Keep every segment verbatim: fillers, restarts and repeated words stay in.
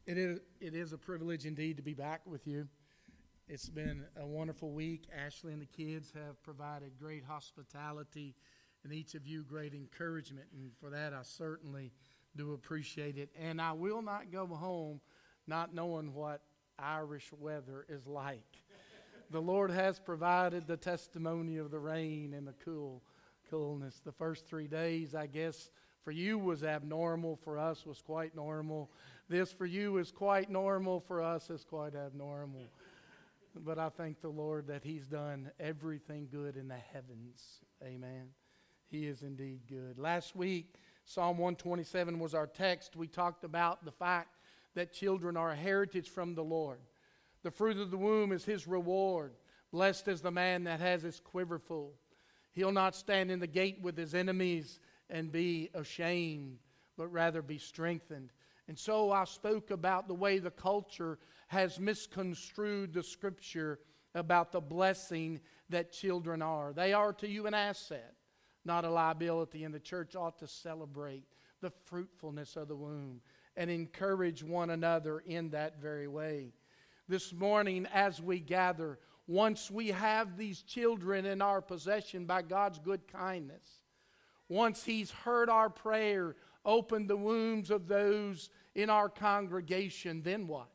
It is, it is a privilege indeed to be back with you. It's been a wonderful week. Ashley and the kids have provided great hospitality and each of you great encouragement. And for that, I certainly do appreciate it. And I will not go home not knowing what Irish weather is like. The Lord has provided the testimony of the rain and the cool coolness. The first three days, I guess, for you was abnormal. For us was quite normal. This for you is quite normal. For us is quite abnormal. But I thank the Lord that He's done everything good in the heavens. Amen. He is indeed good. Last week, Psalm one twenty-seven was our text. We talked about the fact that children are a heritage from the Lord. The fruit of the womb is His reward. Blessed is the man that has his quiver full. He'll not stand in the gate with his enemies and be ashamed, but rather be strengthened. And so I spoke about the way the culture has misconstrued the Scripture about the blessing that children are. They are to you an asset, not a liability, and the church ought to celebrate the fruitfulness of the womb and encourage one another in that very way. This morning as we gather, once we have these children in our possession by God's good kindness, once He's heard our prayer, opened the wombs of those in our congregation, then what?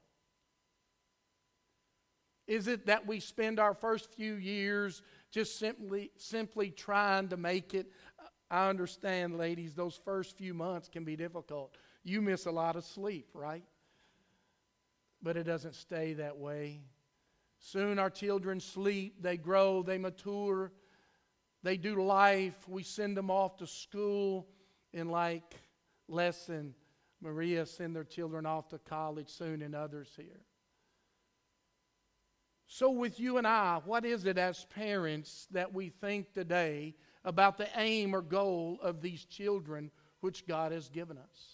Is it that we spend our first few years just simply simply trying to make it? I understand, ladies, those first few months can be difficult. You miss a lot of sleep, right? But it doesn't stay that way. Soon our children sleep, they grow, they mature, they do life. We send them off to school, and like Les and Maria send their children off to college soon, and others here. So with you and I, what is it as parents that we think today about the aim or goal of these children which God has given us?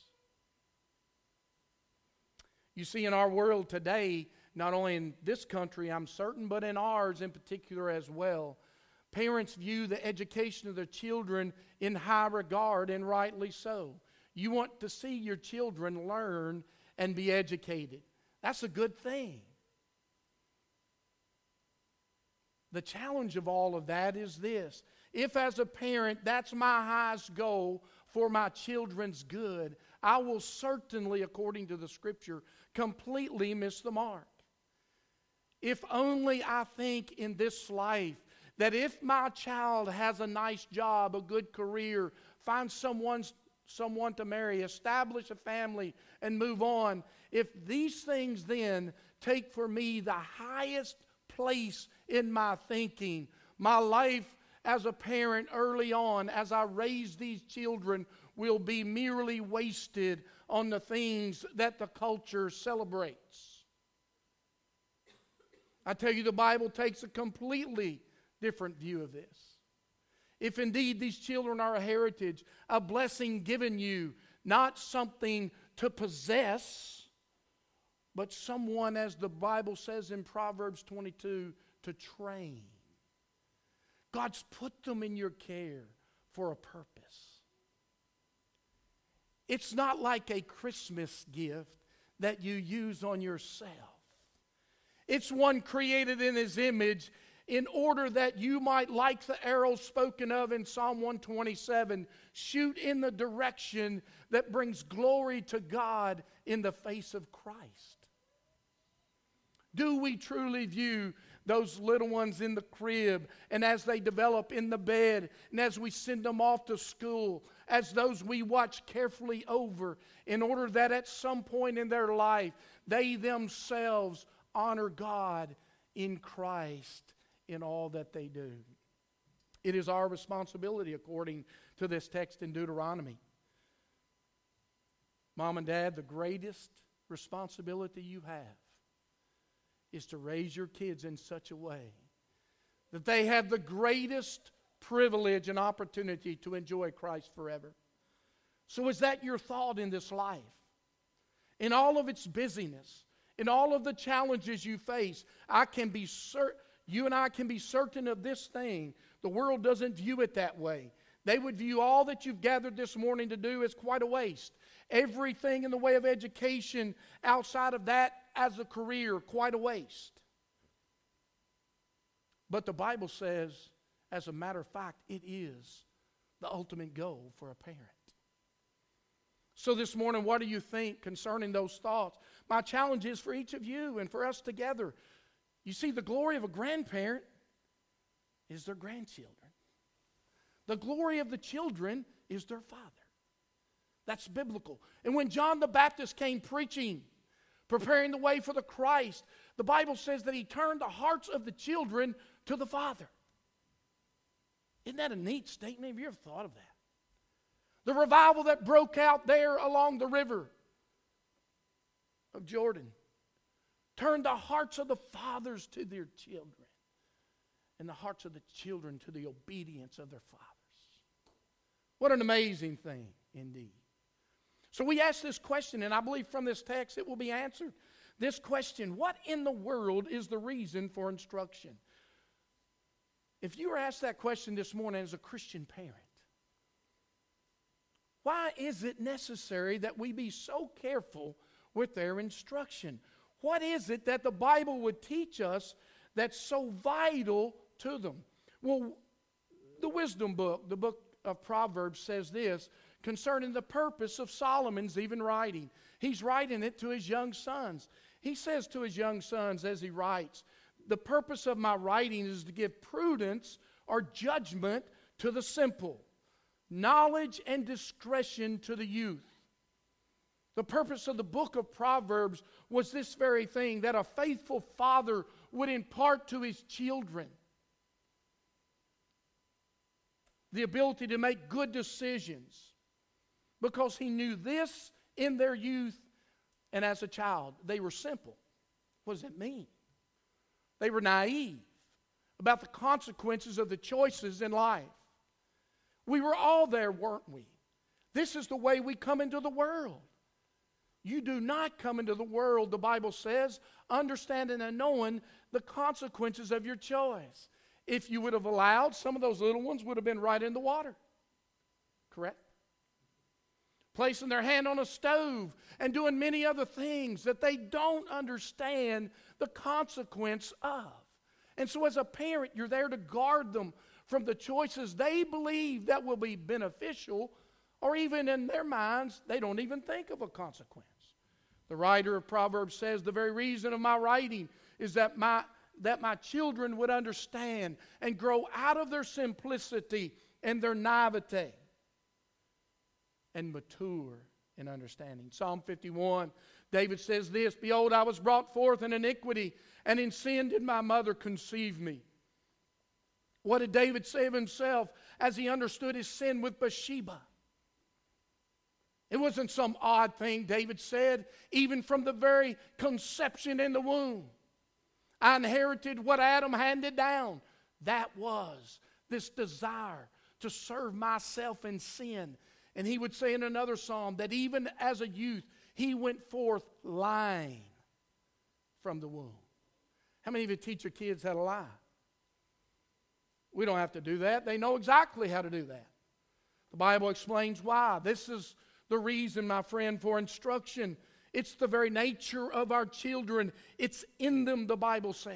You see, in our world today, not only in this country, I'm certain, but in ours in particular as well, parents view the education of their children in high regard, and rightly so. You want to see your children learn and be educated. That's a good thing. The challenge of all of that is this. If as a parent, that's my highest goal for my children's good, I will certainly, according to the Scripture, completely miss the mark. If only I think in this life that if my child has a nice job, a good career, finds someone, someone to marry, establish a family, and move on, if these things then take for me the highest place in my thinking, my life as a parent early on, as I raise these children, will be merely wasted on the things that the culture celebrates. I tell you, the Bible takes a completely different view of this. If indeed these children are a heritage, a blessing given you, not something to possess, but someone, as the Bible says in Proverbs twenty-two, to train. God's put them in your care for a purpose. It's not like a Christmas gift that you use on yourself. It's one created in His image in order that you might, like the arrow spoken of in Psalm one twenty-seven, shoot in the direction that brings glory to God in the face of Christ. Do we truly view those little ones in the crib, and as they develop in the bed, and as we send them off to school, as those we watch carefully over, in order that at some point in their life, they themselves honor God in Christ in all that they do? It is our responsibility, according to this text in Deuteronomy. Mom and Dad, the greatest responsibility you have is to raise your kids in such a way that they have the greatest privilege and opportunity to enjoy Christ forever. So is that your thought in this life? In all of its busyness, in all of the challenges you face, I can be certain, you and I can be certain of this thing. The world doesn't view it that way. They would view all that you've gathered this morning to do as quite a waste. Everything in the way of education outside of that as a career, quite a waste. But the Bible says, as a matter of fact, it is the ultimate goal for a parent. So this morning, what do you think concerning those thoughts? My challenge is for each of you and for us together. You see, the glory of a grandparent is their grandchildren. The glory of the children is their father. That's biblical. And when John the Baptist came preaching, preparing the way for the Christ, the Bible says that he turned the hearts of the children to the Father. Isn't that a neat statement? Have you ever thought of that? The revival that broke out there along the river of Jordan turned the hearts of the fathers to their children and the hearts of the children to the obedience of their fathers. What an amazing thing indeed. So we ask this question, and I believe from this text it will be answered. This question, what in the world is the reason for instruction? If you were asked that question this morning as a Christian parent, why is it necessary that we be so careful with their instruction? What is it that the Bible would teach us that's so vital to them? Well, the wisdom book, the book of Proverbs, says this concerning the purpose of Solomon's even writing. He's writing it to his young sons. He says to his young sons as he writes, the purpose of my writing is to give prudence or judgment to the simple, knowledge and discretion to the youth. The purpose of the book of Proverbs was this very thing, that a faithful father would impart to his children the ability to make good decisions, because he knew this in their youth and as a child. They were simple. What does it mean? They were naive about the consequences of the choices in life. We were all there, weren't we? This is the way we come into the world. You do not come into the world, the Bible says, understanding and knowing the consequences of your choice. If you would have allowed, some of those little ones would have been right in the water. Correct? Placing their hand on a stove and doing many other things that they don't understand the consequence of. And so as a parent, you're there to guard them from the choices they believe that will be beneficial, or even in their minds, they don't even think of a consequence. The writer of Proverbs says, the very reason of my writing is that my, that my children would understand and grow out of their simplicity and their naivete and mature in understanding. Psalm fifty-one, David says this, behold, I was brought forth in iniquity, and in sin did my mother conceive me. What did David say of himself as he understood his sin with Bathsheba? It wasn't some odd thing David said, even from the very conception in the womb. I inherited what Adam handed down. That was this desire to serve myself in sin. And he would say in another psalm that even as a youth, he went forth lying from the womb. How many of you teach your kids how to lie? We don't have to do that. They know exactly how to do that. The Bible explains why. This is the reason, my friend, for instruction. It's the very nature of our children. It's in them, the Bible says.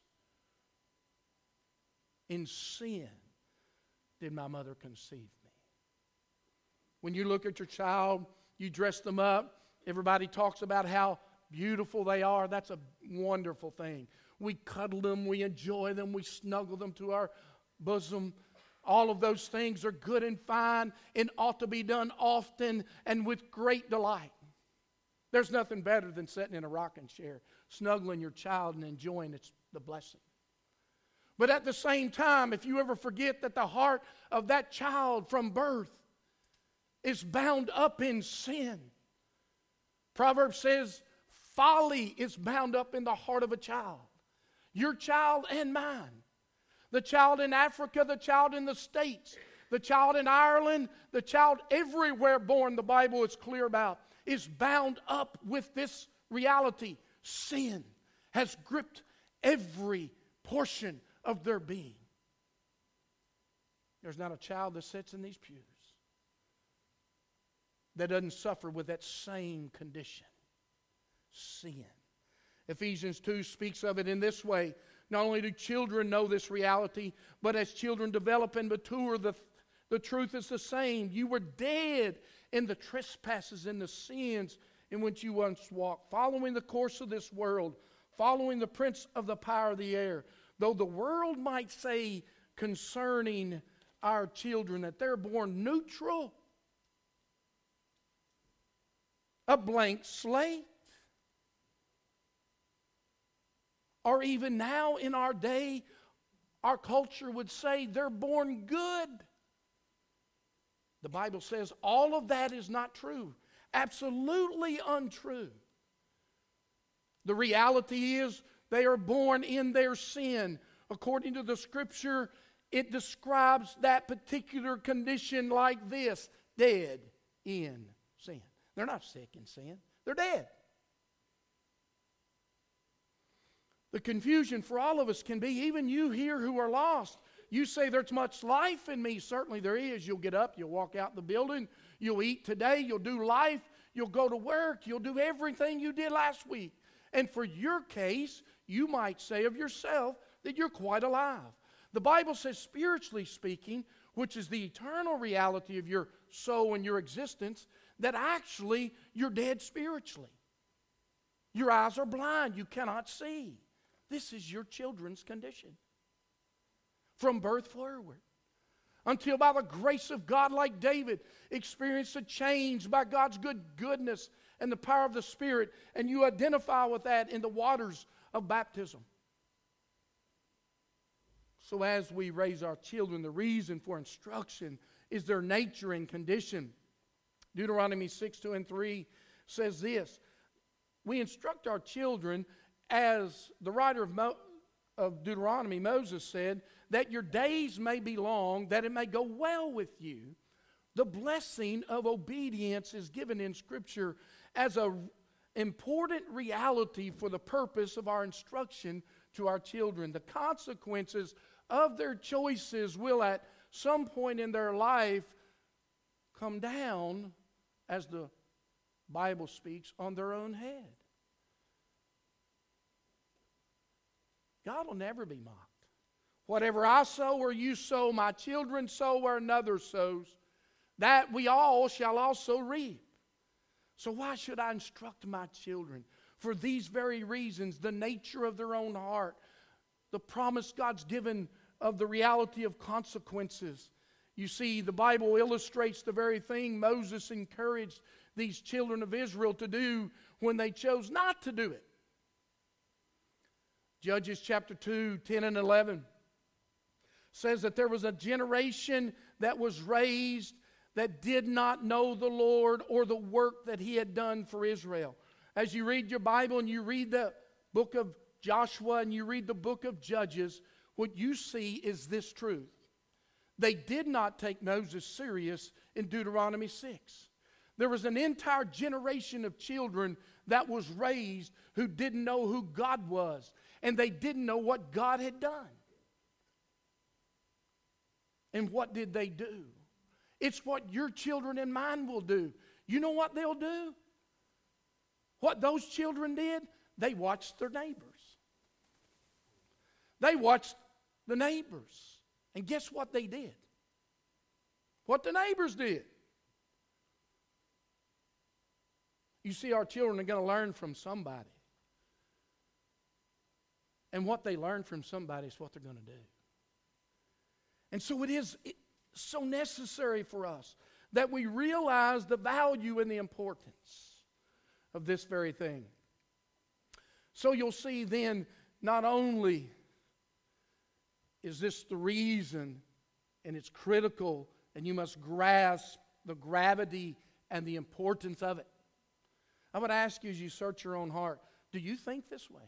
In sin did my mother conceive me. When you look at your child, you dress them up. Everybody talks about how beautiful they are. That's a wonderful thing. We cuddle them, we enjoy them, we snuggle them to our bosom. All of those things are good and fine and ought to be done often and with great delight. There's nothing better than sitting in a rocking chair, snuggling your child and enjoying its, the blessing. But at the same time, if you ever forget that the heart of that child from birth is bound up in sin. Proverbs says, folly is bound up in the heart of a child. Your child and mine. The child in Africa, the child in the States, the child in Ireland, the child everywhere born, the Bible is clear about, is bound up with this reality. Sin has gripped every portion of their being. There's not a child that sits in these pews that doesn't suffer with that same condition, sin. Ephesians two speaks of it in this way. Not only do children know this reality, but as children develop and mature, the, the truth is the same. You were dead in the trespasses and the sins in which you once walked, following the course of this world, following the prince of the power of the air. Though the world might say concerning our children that they're born neutral, a blank slate, or even now in our day, our culture would say they're born good. The Bible says all of that is not true. Absolutely untrue. The reality is they are born in their sin. According to the Scripture, it describes that particular condition like this: dead in sin. They're not sick in sin. They're dead. The confusion for all of us can be, even you here who are lost, you say there's much life in me. Certainly there is. You'll get up, you'll walk out the building, you'll eat today, you'll do life, you'll go to work, you'll do everything you did last week. And for your case, you might say of yourself that you're quite alive. The Bible says, spiritually speaking, which is the eternal reality of your soul and your existence, that actually you're dead spiritually. Your eyes are blind, you cannot see. This is your children's condition. From birth forward. Until by the grace of God, like David, experience a change by God's good goodness and the power of the Spirit, and you identify with that in the waters of baptism. So as we raise our children, the reason for instruction is their nature and condition. Deuteronomy six, two and three says this: we instruct our children, as the writer of, Mo- of Deuteronomy, Moses, said, that your days may be long, that it may go well with you. The blessing of obedience is given in Scripture as an important reality for the purpose of our instruction to our children. The consequences of their choices will at some point in their life come down, as the Bible speaks, on their own head. God will never be mocked. Whatever I sow or you sow, my children sow or another sows, that we all shall also reap. So why should I instruct my children? For these very reasons: the nature of their own heart, the promise God's given of the reality of consequences. You see, the Bible illustrates the very thing Moses encouraged these children of Israel to do when they chose not to do it. Judges chapter two, ten and eleven says that there was a generation that was raised that did not know the Lord or the work that He had done for Israel. As you read your Bible and you read the book of Joshua and you read the book of Judges, what you see is this truth. They did not take Moses serious in Deuteronomy six. There was an entire generation of children that was raised who didn't know who God was, and they didn't know what God had done. And what did they do? It's what your children and mine will do. You know what they'll do? What those children did? They watched their neighbors. They watched the neighbors. And guess what they did? What the neighbors did. You see, our children are going to learn from somebody. And what they learn from somebody is what they're going to do. And so it is so necessary for us that we realize the value and the importance of this very thing. So you'll see then, not only is this the reason, and it's critical, and you must grasp the gravity and the importance of it. I would ask you, as you search your own heart, do you think this way?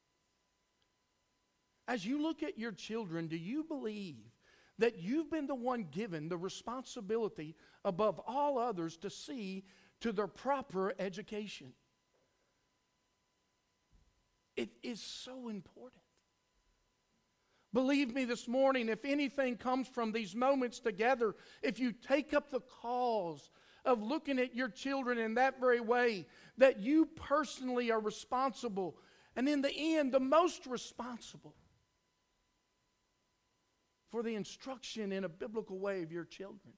As you look at your children, do you believe that you've been the one given the responsibility above all others to see to their proper education? It is so important. Believe me this morning, if anything comes from these moments together, if you take up the cause of looking at your children in that very way, that you personally are responsible, and in the end, the most responsible for the instruction in a biblical way of your children.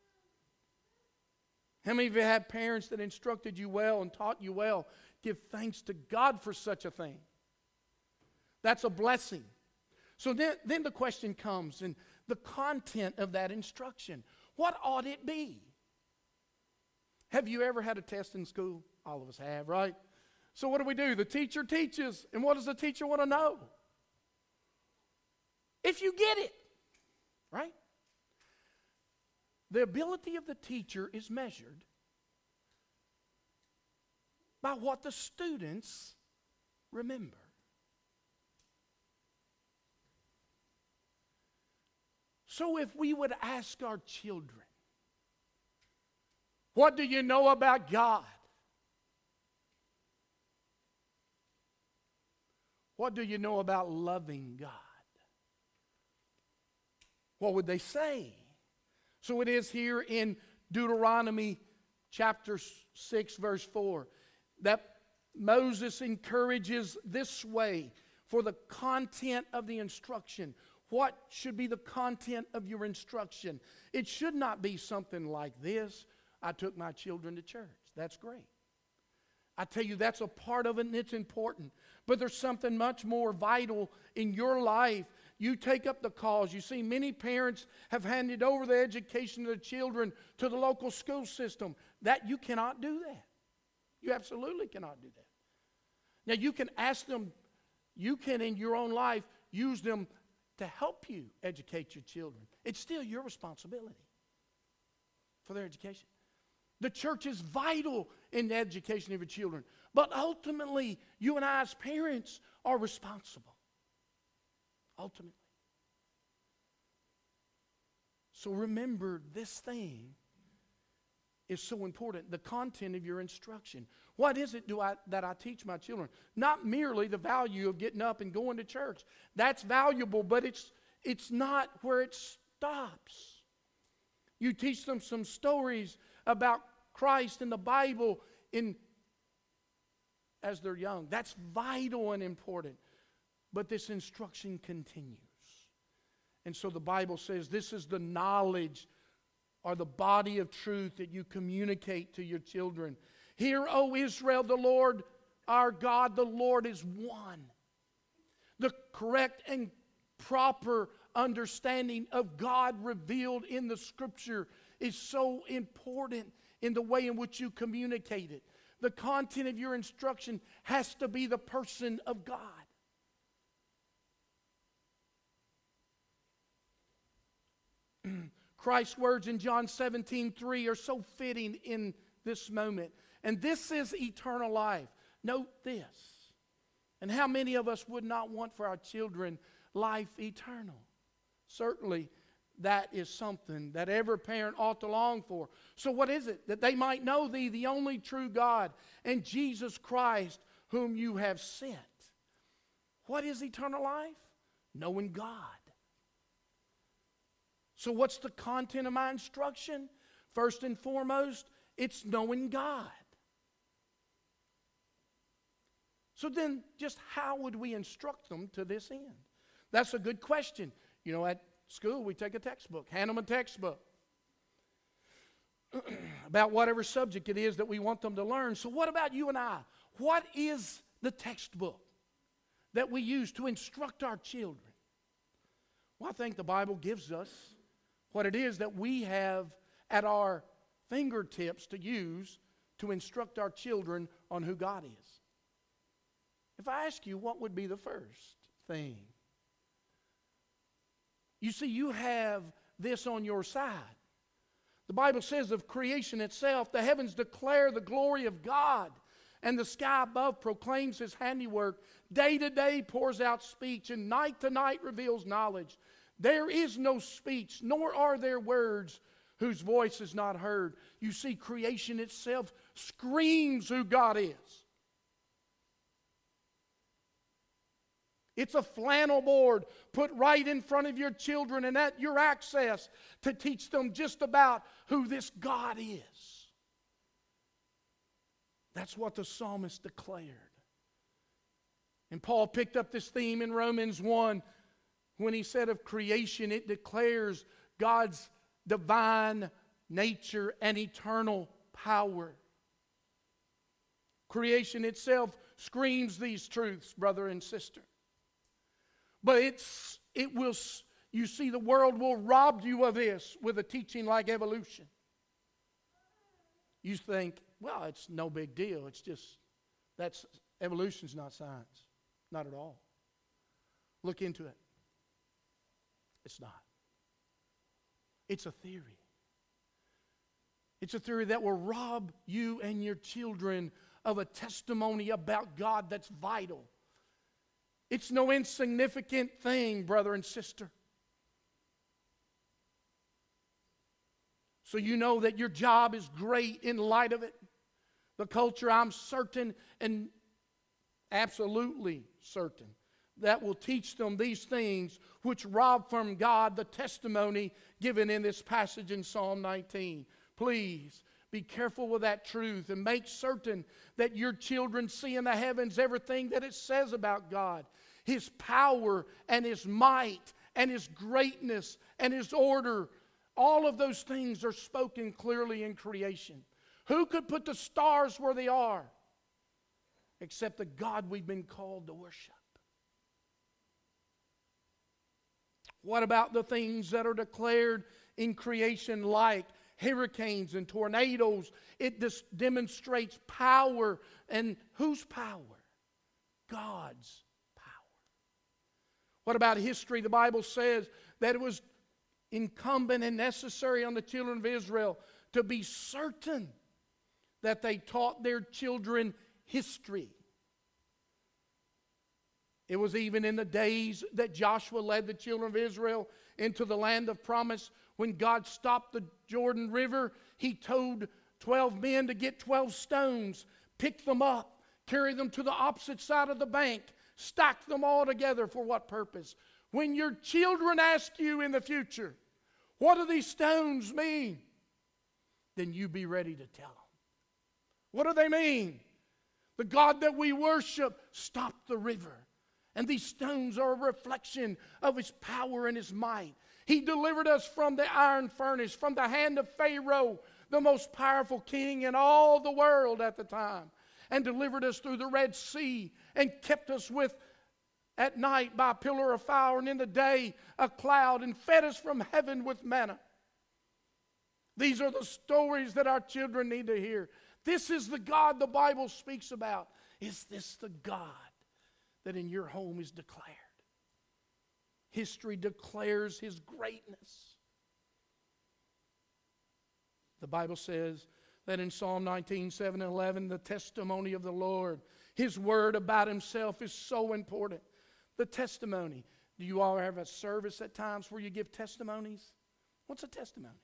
How many of you have parents that instructed you well and taught you well? Give thanks to God for such a thing. That's a blessing. So then, then the question comes, and the content of that instruction. What ought it be? Have you ever had a test in school? All of us have, right? So what do we do? The teacher teaches, and what does the teacher want to know? If you get it, right? The ability of the teacher is measured by what the students remember. So if we would ask our children, what do you know about God? What do you know about loving God? What would they say? So it is here in Deuteronomy chapter six, verse four, that Moses encourages this way for the content of the instruction. What should be the content of your instruction? It should not be something like this. I took my children to church. That's great. I tell you, that's a part of it, and it's important. But there's something much more vital in your life. You take up the cause. You see, many parents have handed over the education of their children to the local school system. That you cannot do that. You absolutely cannot do that. Now, you can ask them, you can in your own life use them to help you educate your children. It's still your responsibility for their education. The church is vital in the education of your children. But ultimately, you and I as parents are responsible. Ultimately. So remember, this thing is so important. The content of your instruction. What is it do I, that I teach my children? Not merely the value of getting up and going to church. That's valuable, but it's, it's not where it stops. You teach them some stories about Christ and the Bible in, as they're young. That's vital and important. But this instruction continues. And so the Bible says this is the knowledge or the body of truth that you communicate to your children. Hear, O Israel, the Lord our God, the Lord is one. The correct and proper understanding of God revealed in the Scripture is so important in the way in which you communicate it. The content of your instruction has to be the person of God. Christ's words in John seventeen three are so fitting in this moment. And this is eternal life. Note this. And how many of us would not want for our children life eternal? Certainly, that is something that every parent ought to long for. So what is it? That they might know thee, the only true God, and Jesus Christ, whom you have sent. What is eternal life? Knowing God. So what's the content of my instruction? First and foremost, it's knowing God. So then, just how would we instruct them to this end? That's a good question. You know, at school, we take a textbook, hand them a textbook about whatever subject it is that we want them to learn. So what about you and I? What is the textbook that we use to instruct our children? Well, I think the Bible gives us what it is that we have at our fingertips to use to instruct our children on who God is. If I ask you, what would be the first thing? You see, you have this on your side. The Bible says of creation itself, the heavens declare the glory of God, and the sky above proclaims His handiwork. Day to day pours out speech, and night to night reveals knowledge. There is no speech, nor are there words whose voice is not heard. You see, creation itself screams who God is. It's a flannel board put right in front of your children and at your access to teach them just about who this God is. That's what the psalmist declared. And Paul picked up this theme in Romans one when he said of creation, it declares God's divine nature and eternal power. Creation itself screams these truths, brother and sister. But it's it will you see the world will rob you of this with a teaching like evolution. You think, well, it's no big deal. It's just that's evolution's not science. Not at all. Look into it. It's not. It's a theory. It's a theory that will rob you and your children of a testimony about God that's vital. It's no insignificant thing, brother and sister. So you know that your job is great in light of it. The culture, I'm certain and absolutely certain, that will teach them these things which rob from God the testimony given in this passage in Psalm nineteen. Please be careful with that truth and make certain that your children see in the heavens everything that it says about God. His power and His might and His greatness and His order. All of those things are spoken clearly in creation. Who could put the stars where they are except the God we've been called to worship? What about the things that are declared in creation like hurricanes and tornadoes? It dis- demonstrates power. And whose power? God's power. What about history? The Bible says that it was incumbent and necessary on the children of Israel to be certain that they taught their children history. It was even in the days that Joshua led the children of Israel into the land of promise. When God stopped the Jordan River, He told twelve men to get twelve stones, pick them up, carry them to the opposite side of the bank, stack them all together. For what purpose? When your children ask you in the future, what do these stones mean? Then you be ready to tell them. What do they mean? The God that we worship stopped the river. And these stones are a reflection of His power and His might. He delivered us from the iron furnace, from the hand of Pharaoh, the most powerful king in all the world at the time, and delivered us through the Red Sea and kept us with, at night by a pillar of fire and in the day a cloud, and fed us from heaven with manna. These are the stories that our children need to hear. This is the God the Bible speaks about. Is this the God that in your home is declared? History declares His greatness. The Bible says that in Psalm nineteen, seven and eleven, the testimony of the Lord, His word about Himself is so important. The testimony. Do you all have a service at times where you give testimonies? What's a testimony?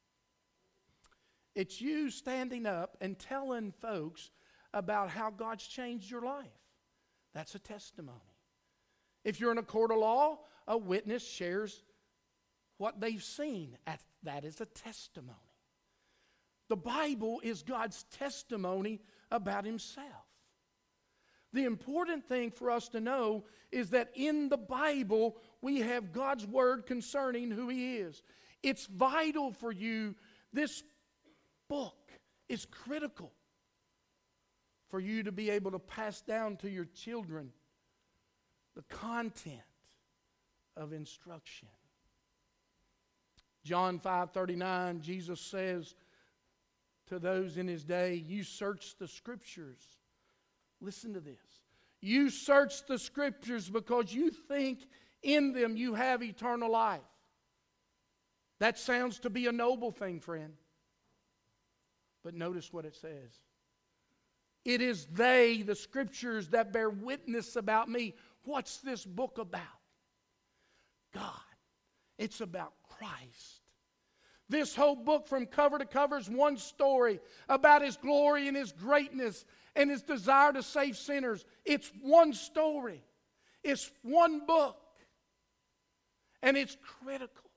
It's you standing up and telling folks about how God's changed your life. That's a testimony. If you're in a court of law, a witness shares what they've seen. That is a testimony. The Bible is God's testimony about Himself. The important thing for us to know is that in the Bible, we have God's word concerning who He is. It's vital for you. This book is critical for you to be able to pass down to your children the content of instruction. John five thirty-nine, Jesus says to those in His day, you search the Scriptures. Listen to this. You search the Scriptures because you think in them you have eternal life. That sounds to be a noble thing, friend. But notice what it says. It is they, the Scriptures, that bear witness about me. What's this book about? God. It's about Christ. This whole book from cover to cover is one story about His glory and His greatness and His desire to save sinners. It's one story. It's one book. And it's critical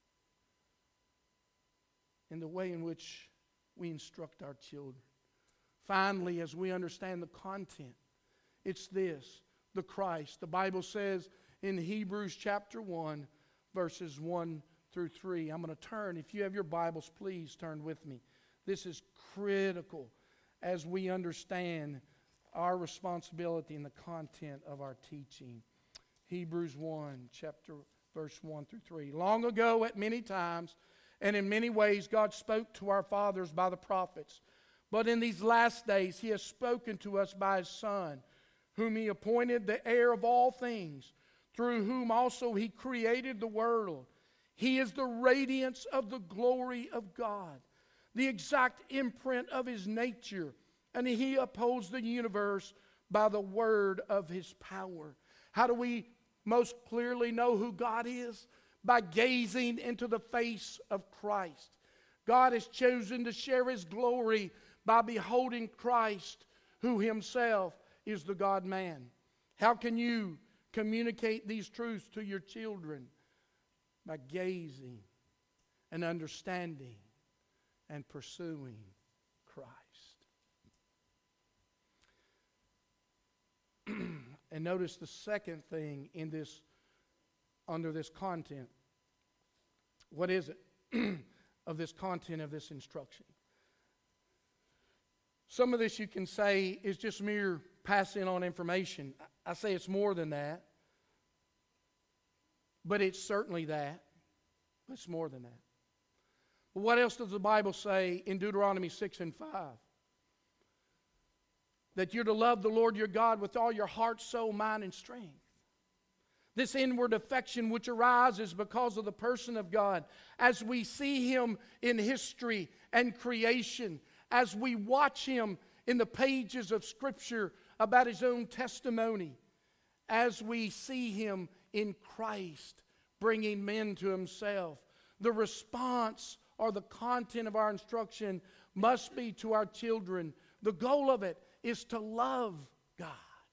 in the way in which we instruct our children. Finally, as we understand the content, it's this, the Christ. The Bible says in Hebrews chapter one, verses one through three. I'm going to turn. If you have your Bibles, please turn with me. This is critical as we understand our responsibility in the content of our teaching. Hebrews one, chapter verse one through three. Long ago, at many times, and in many ways, God spoke to our fathers by the prophets. But in these last days, He has spoken to us by His Son, whom He appointed the heir of all things, through whom also He created the world. He is the radiance of the glory of God, the exact imprint of His nature, and He upholds the universe by the word of His power. How do we most clearly know who God is? By gazing into the face of Christ. God has chosen to share His glory by beholding Christ, who Himself is the God-man. How can you communicate these truths to your children? By gazing and understanding and pursuing Christ. And notice the second thing in this, under this content. What is it of this content of this instruction? Some of this you can say is just mere passing on information. I say it's more than that. But it's certainly that. It's more than that. But what else does the Bible say in Deuteronomy six and five? That you're to love the Lord your God with all your heart, soul, mind, and strength. This inward affection which arises because of the person of God, as we see Him in history and creation, as we watch Him in the pages of Scripture about His own testimony, as we see Him in Christ bringing men to Himself, the response or the content of our instruction must be to our children. The goal of it is to love God.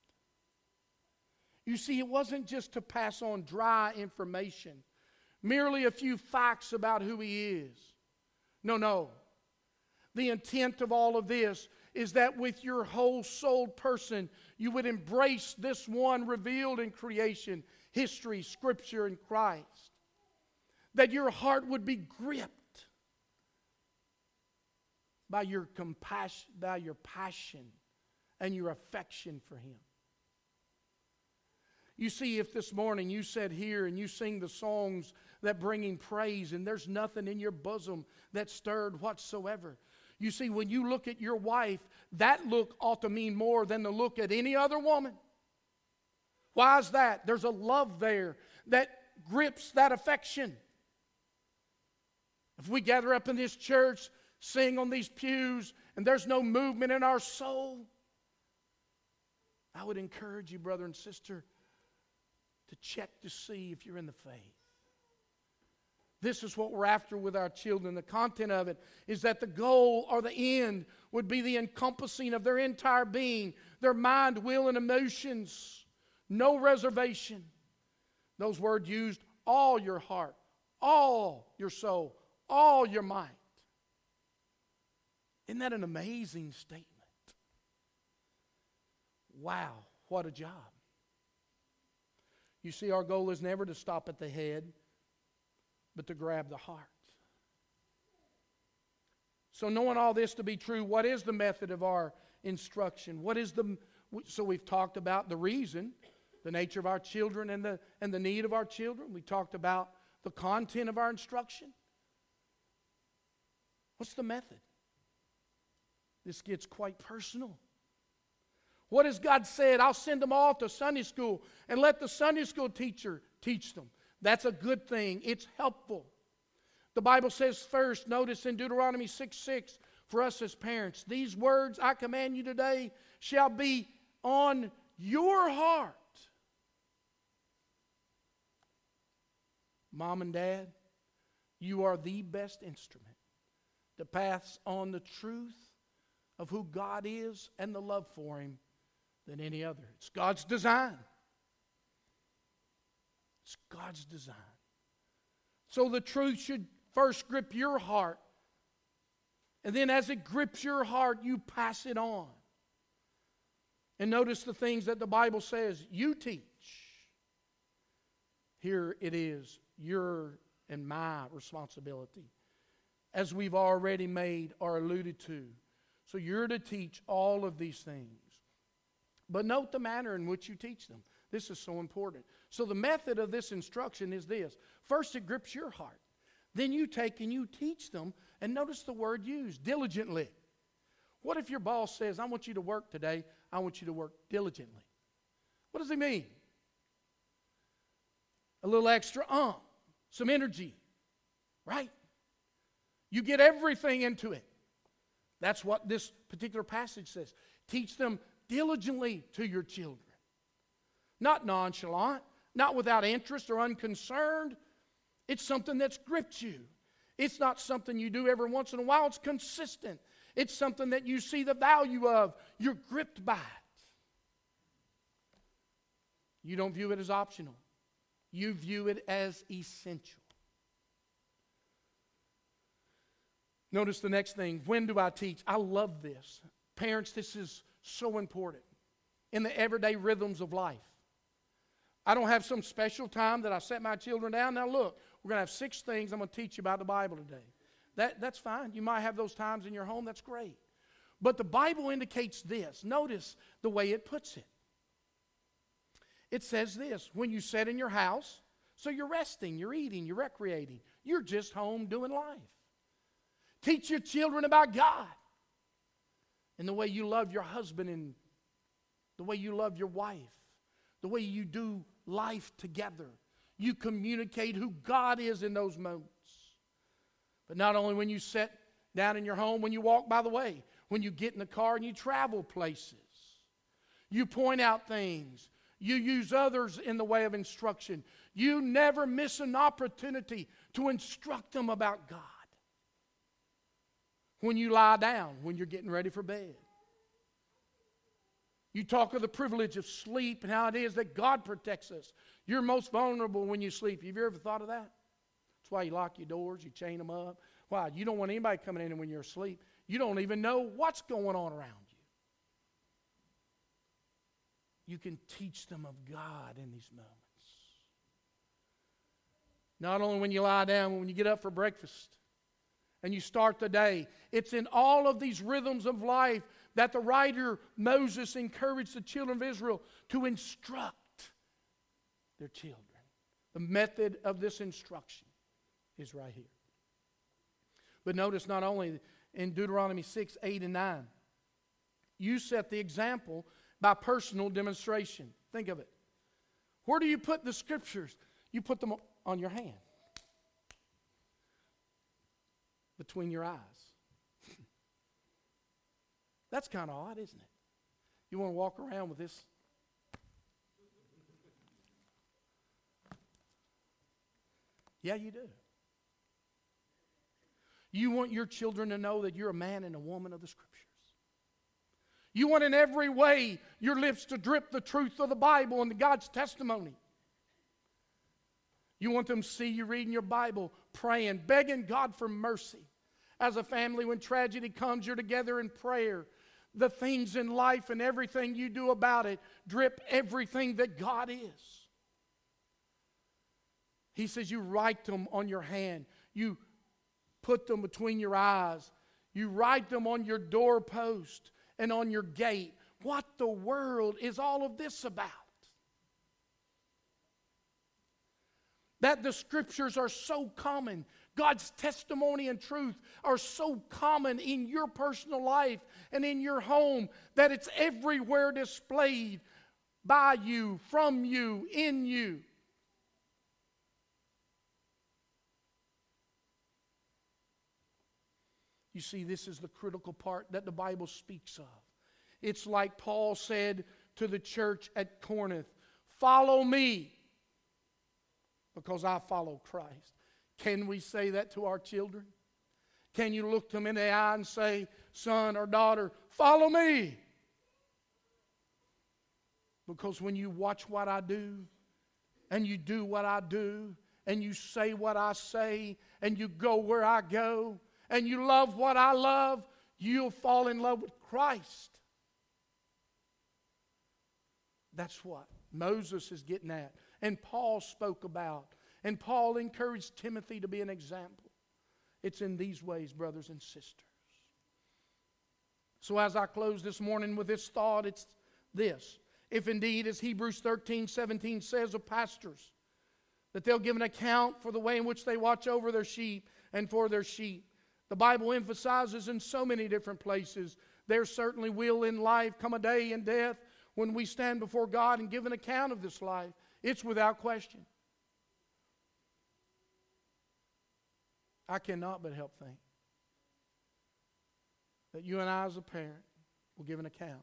You see, it wasn't just to pass on dry information, merely a few facts about who He is. No, no. The intent of all of this is that with your whole-souled person, you would embrace this one revealed in creation, history, Scripture, and Christ. That your heart would be gripped by your compassion, by your passion and your affection for Him. You see, if this morning you sit here and you sing the songs that bring Him praise and there's nothing in your bosom that's stirred whatsoever. You see, when you look at your wife, that look ought to mean more than the look at any other woman. Why is that? There's a love there that grips that affection. If we gather up in this church, sing on these pews, and there's no movement in our soul, I would encourage you, brother and sister, to check to see if you're in the faith. This is what we're after with our children. The content of it is that the goal or the end would be the encompassing of their entire being, their mind, will, and emotions. No reservation. Those words used, all your heart, all your soul, all your might. Isn't that an amazing statement? Wow, what a job. You see, our goal is never to stop at the head, but to grab the heart. So knowing all this to be true, what is the method of our instruction? What is the, so we've talked about the reason, the nature of our children and the, and the need of our children. We talked about the content of our instruction. What's the method? This gets quite personal. What has God said? I'll send them all to Sunday school and let the Sunday school teacher teach them. That's a good thing. It's helpful. The Bible says first, notice in Deuteronomy six six, for us as parents, these words I command you today shall be on your heart. Mom and Dad, you are the best instrument to pass on the truth of who God is and the love for Him than any other. It's God's design. It's God's design. So the truth should first grip your heart. And then as it grips your heart, you pass it on. And notice the things that the Bible says you teach. Here it is, your and my responsibility, as we've already made or alluded to. So you're to teach all of these things. But note the manner in which you teach them. This is so important. So the method of this instruction is this. First, it grips your heart. Then you take and you teach them. And notice the word used, diligently. What if your boss says, I want you to work today, I want you to work diligently? What does he mean? A little extra umph, some energy, right? You get everything into it. That's what this particular passage says. Teach them diligently to your children. Not nonchalant, not without interest or unconcerned. It's something that's gripped you. It's not something you do every once in a while. It's consistent. It's something that you see the value of. You're gripped by it. You don't view it as optional. You view it as essential. Notice the next thing. When do I teach? I love this. Parents, this is so important in the everyday rhythms of life. I don't have some special time that I set my children down. Now look, we're going to have six things I'm going to teach you about the Bible today. That, that's fine. You might have those times in your home. That's great. But the Bible indicates this. Notice the way it puts it. It says this, when you sit in your house, so you're resting, you're eating, you're recreating. You're just home doing life. Teach your children about God and the way you love your husband and the way you love your wife, the way you do life together. You communicate who God is in those moments. But not only when you sit down in your home, when you walk by the way, when you get in the car and you travel places. You point out things. You use others in the way of instruction. You never miss an opportunity to instruct them about God. When you lie down, when you're getting ready for bed. You talk of the privilege of sleep and how it is that God protects us. You're most vulnerable when you sleep. Have you ever thought of that? That's why you lock your doors, you chain them up. Why? You don't want anybody coming in when you're asleep. You don't even know what's going on around you. You can teach them of God in these moments. Not only when you lie down, but when you get up for breakfast and you start the day. It's in all of these rhythms of life that the writer Moses encouraged the children of Israel to instruct their children. The method of this instruction is right here. But notice not only in Deuteronomy six, eight, and nine, you set the example by personal demonstration. Think of it. Where do you put the scriptures? You put them on your hand. Between your eyes. That's kind of odd, isn't it? You want to walk around with this. Yeah, you do. You want your children to know that you're a man and a woman of the Scriptures. You want in every way your lips to drip the truth of the Bible and God's testimony. You want them to see you reading your Bible, praying, begging God for mercy. As a family, when tragedy comes, you're together in prayer. The things in life and everything you do about it drip everything that God is. He says you write them on your hand. You put them between your eyes. You write them on your doorpost and on your gate. What the world is all of this about? That the Scriptures are so common. God's testimony and truth are so common in your personal life and in your home that it's everywhere displayed by you, from you, in you. You see, this is the critical part that the Bible speaks of. It's like Paul said to the church at Corinth, follow me because I follow Christ. Can we say that to our children? Can you look them in the eye and say, son or daughter, follow me? Because when you watch what I do, and you do what I do, and you say what I say, and you go where I go, and you love what I love, you'll fall in love with Christ. That's what Moses is getting at. And Paul spoke about. And Paul encouraged Timothy to be an example. It's in these ways, brothers and sisters. So as I close this morning with this thought, it's this. If indeed, as Hebrews thirteen seventeen says of pastors, that they'll give an account for the way in which they watch over their sheep and for their sheep. The Bible emphasizes in so many different places, there certainly will in life come a day in death when we stand before God and give an account of this life. It's without question. I cannot but help think that you and I as a parent will give an account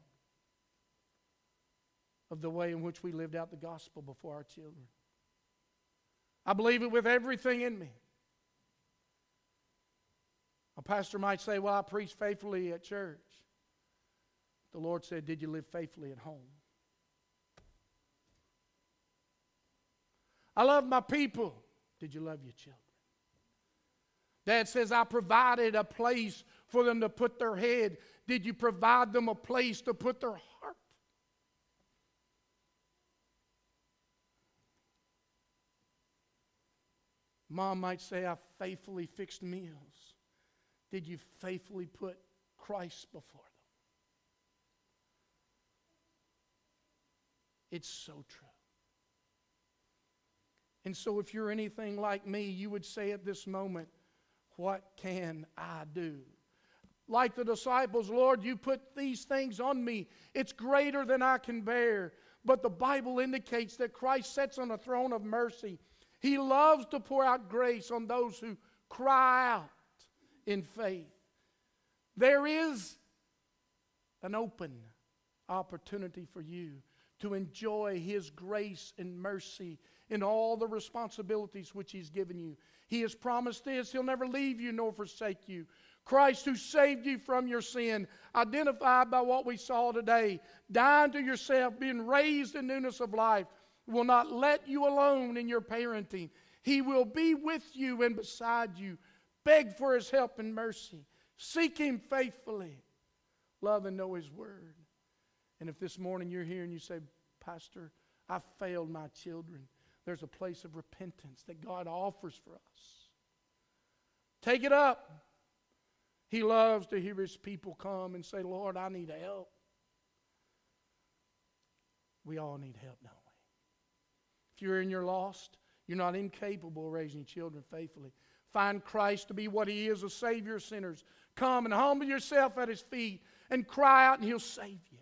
of the way in which we lived out the gospel before our children. I believe it with everything in me. A pastor might say, well, I preach faithfully at church. The Lord said, did you live faithfully at home? I love my people. Did you love your children? Dad says, I provided a place for them to put their head. Did you provide them a place to put their heart? Mom might say, I faithfully fixed meals. Did you faithfully put Christ before them? It's so true. And so if you're anything like me, you would say at this moment, what can I do? Like the disciples, Lord, you put these things on me. It's greater than I can bear. But the Bible indicates that Christ sits on a throne of mercy. He loves to pour out grace on those who cry out in faith. There is an open opportunity for you to enjoy His grace and mercy in all the responsibilities which He's given you. He has promised this. He'll never leave you nor forsake you. Christ who saved you from your sin, identified by what we saw today, dying to yourself, being raised in newness of life, will not let you alone in your parenting. He will be with you and beside you. Beg for His help and mercy. Seek Him faithfully. Love and know His Word. And if this morning you're here and you say, Pastor, I failed my children, there's a place of repentance that God offers for us. Take it up. He loves to hear His people come and say, Lord, I need help. We all need help, don't we? If you're in your lost, you're not incapable of raising children faithfully. Find Christ to be what He is, a Savior of sinners. Come and humble yourself at His feet and cry out and He'll save you.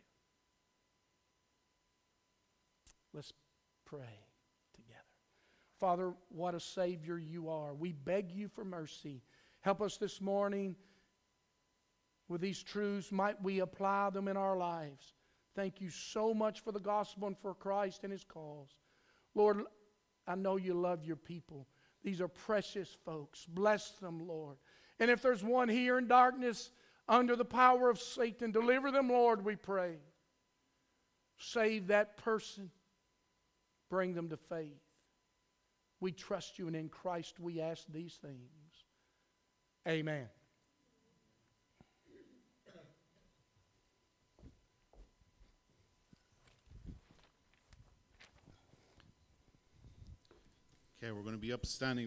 Let's pray together. Father, what a Savior You are. We beg You for mercy. Help us this morning with these truths. Might we apply them in our lives. Thank You so much for the gospel and for Christ and His cause. Lord, I know You love Your people. These are precious folks. Bless them, Lord. And if there's one here in darkness under the power of Satan, deliver them, Lord, we pray. Save that person. Bring them to faith. We trust You, and in Christ we ask these things. Amen. Okay, we're going to be upstanding.